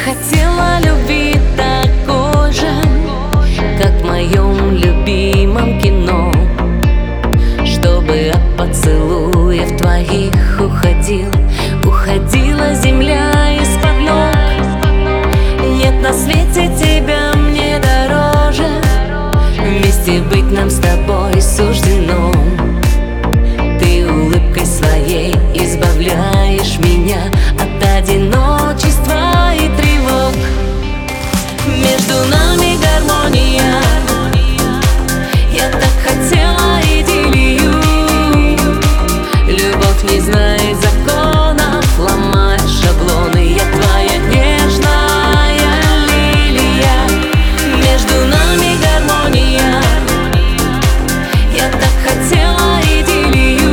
хотела любви такой же, как в моем любимом кино, чтобы от поцелуев твоих уходила земля из-под ног. Нет на свете тебя мне дороже, вместе быть нам с тобой суждено. Ты улыбкой своей избавляешь меня от одиночества и тревог. Между нами гармония, я так хотела идиллию. Любовь не знает законов, ломая шаблоны. Я твоя нежная лилия. Между нами гармония, я так хотела идиллию.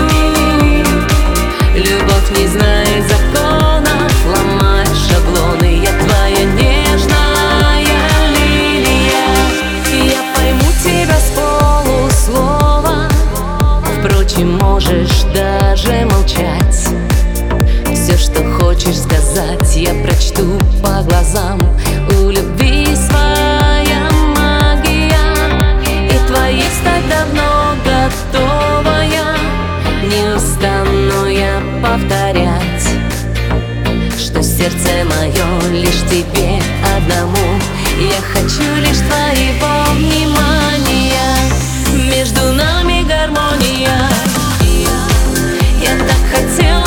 Любовь не знает законов, ломая шаблоны. Я твоя нежная лилия. Я пойму тебя с полуслова, впрочем, можешь даже молчать. Все, что хочешь сказать, я прочту по глазам. У любви своя магия, и твоей стать давно готовая. Не устану я повторять, что сердце мое лишь тебе одному. Я хочу лишь твоего внимания. Между нами гармония, я так хотела